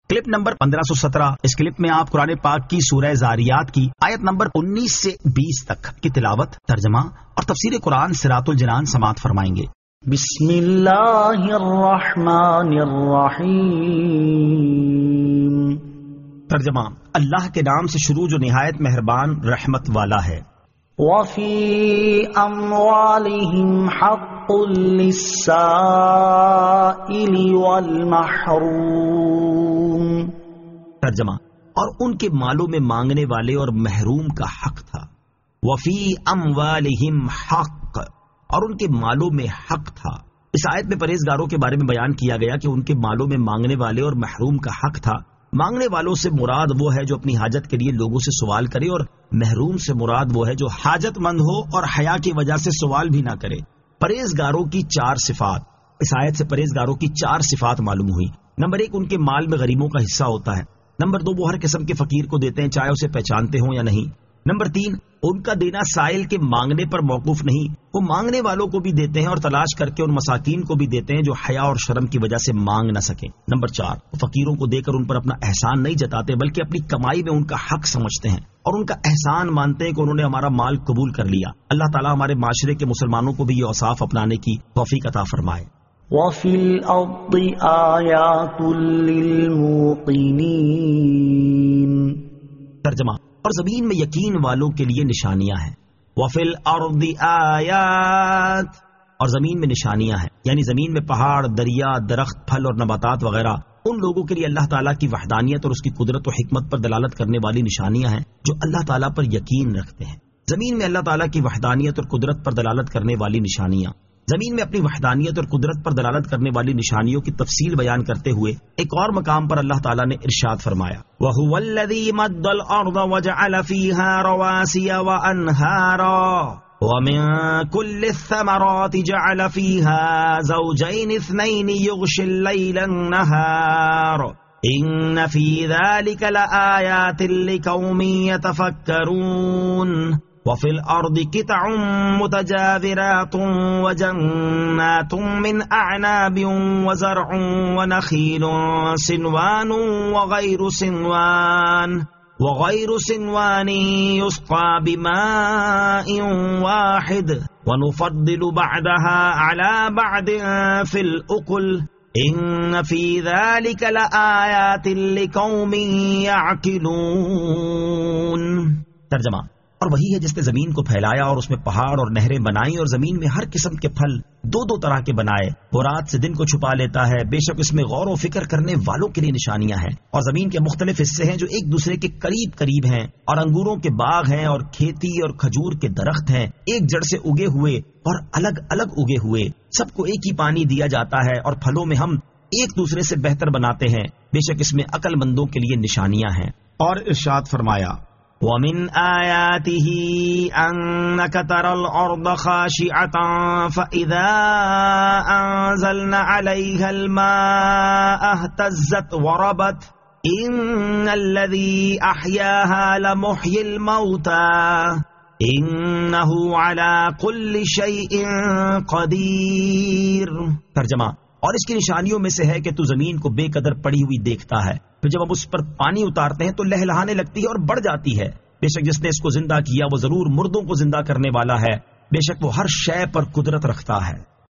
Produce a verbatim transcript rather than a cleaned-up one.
Clip number پندرہ سو سترہ. اس clip میں آپ قرآن پاک کی سورہ زاریات کی آیت نمبر انیس سے بیس تک کی تلاوت، ترجمہ اور تفسیر قرآن صراط الجنان سماعت فرمائیں گے. بسم اللہ الرحمن الرحیم. ترجمہ: اللہ کے نام سے شروع جو نہایت مہربان رحمت والا ہے. وفی اموالہم حق للسائل والمحروم. ترجمہ: اور ان کے مالوں میں مانگنے والے اور محروم کا حق تھا. وفی اموالہم حق، اور ان کے مالوں میں حق تھا. اس آیت میں پرہیزگاروں کے بارے میں بیان کیا گیا کہ ان کے مالوں میں مانگنے والے اور محروم کا حق تھا. مانگنے والوں سے مراد وہ ہے جو اپنی حاجت کے لیے لوگوں سے سوال کرے، اور محروم سے مراد وہ ہے جو حاجت مند ہو اور حیا کی وجہ سے سوال بھی نہ کرے. پرہیزگاروں کی چار صفات. اس آیت سے پرہیزگاروں کی چار صفات معلوم ہوئی. نمبر ایک، ان کے مال میں غریبوں کا حصہ ہوتا ہے. نمبر دو، وہ ہر قسم کے فقیر کو دیتے ہیں چاہے اسے پہچانتے ہوں یا نہیں. نمبر تین، ان کا دینا سائل کے مانگنے پر موقوف نہیں، وہ مانگنے والوں کو بھی دیتے ہیں اور تلاش کر کے ان مساکین کو بھی دیتے ہیں جو حیا اور شرم کی وجہ سے مانگ نہ سکیں. نمبر چار، وہ فقیروں کو دے کر ان پر اپنا احسان نہیں جتاتے بلکہ اپنی کمائی میں ان کا حق سمجھتے ہیں اور ان کا احسان مانتے ہیں کہ انہوں نے ہمارا مال قبول کر لیا. اللہ تعالیٰ ہمارے معاشرے کے مسلمانوں کو بھی یہ اوصاف اپنانے کی توفیق عطا فرمائے. وفی الارض آیات للموقنین. ترجمہ: اور زمین میں یقین والوں کے لیے نشانیاں ہیں. وفی الارض آیات، اور زمین میں نشانیاں ہیں، یعنی زمین میں پہاڑ، دریا، درخت، پھل اور نباتات وغیرہ ان لوگوں کے لیے اللہ تعالیٰ کی وحدانیت اور اس کی قدرت و حکمت پر دلالت کرنے والی نشانیاں ہیں جو اللہ تعالیٰ پر یقین رکھتے ہیں. زمین میں اللہ تعالیٰ کی وحدانیت اور قدرت پر دلالت کرنے والی نشانیاں. زمین میں اپنی وحدانیت اور قدرت پر دلالت کرنے والی نشانیوں کی تفصیل بیان کرتے ہوئے ایک اور مقام پر اللہ تعالیٰ نے ارشاد فرمایا: وَهُوَ الَّذِي مَدَّ الْأَرْضَ وَجَعَلَ فِيهَا رَوَاسِيَ وَأَنْهَارًا وَمِن كُلِّ الثَّمَرَاتِ جَعَلَ فِيهَا زَوْجَيْنِ اثْنَيْنِ يُغْشِي اللَّيْلَ النَّهَارَ إِنَّ فِي ذَلِكَ لَآيَاتٍ لِقَوْمٍ يَتَفَكَّرُونَ. وفي الأرض قطع متجاورات وجنات من أعناب وزرع ونخيل سنوان وغير سنوان وغير سنوان يسقى بماء واحد ونفضل بعدها على بعد في الأكل إن في ذلك لآيات لقوم يعقلون. ترجمہ: اور وہی ہے جس نے زمین کو پھیلایا اور اس میں پہاڑ اور نہریں بنائیں اور زمین میں ہر قسم کے پھل دو دو طرح کے بنائے. وہ رات سے دن کو چھپا لیتا ہے، بے شک اس میں غور و فکر کرنے والوں کے لیے نشانیاں ہیں. اور زمین کے مختلف حصے ہیں جو ایک دوسرے کے قریب قریب ہیں، اور انگوروں کے باغ ہیں اور کھیتی اور کھجور کے درخت ہیں، ایک جڑ سے اگے ہوئے اور الگ الگ اگے ہوئے. سب کو ایک ہی پانی دیا جاتا ہے اور پھلوں میں ہم ایک دوسرے سے بہتر بناتے ہیں. بے شک اس میں عقل مندوں کے لیے نشانیاں ہیں. اور ارشاد فرمایا: وَمِنْ آيَاتِهِ أَنَّكَ تَرَى الْأَرْضَ خَاشِعَةً فَإِذَا أَنزَلْنَا عَلَيْهَا الْمَاءَ اهْتَزَّتْ وَرَبَتْ إِنَّ الَّذِي أَحْيَاهَا لَمُحْيِي الْمَوْتَى إِنَّهُ عَلَى كُلِّ شَيْءٍ قَدِيرٌ. ترجمہ: اور اس کی نشانیوں میں سے ہے کہ تو زمین کو بے قدر پڑی ہوئی دیکھتا ہے، پھر جب ہم اس پر پانی اتارتے ہیں تو لہلہانے لگتی ہے اور بڑھ جاتی ہے. بے شک جس نے اس کو زندہ کیا وہ ضرور مردوں کو زندہ کرنے والا ہے. بے شک وہ ہر شے پر قدرت رکھتا ہے.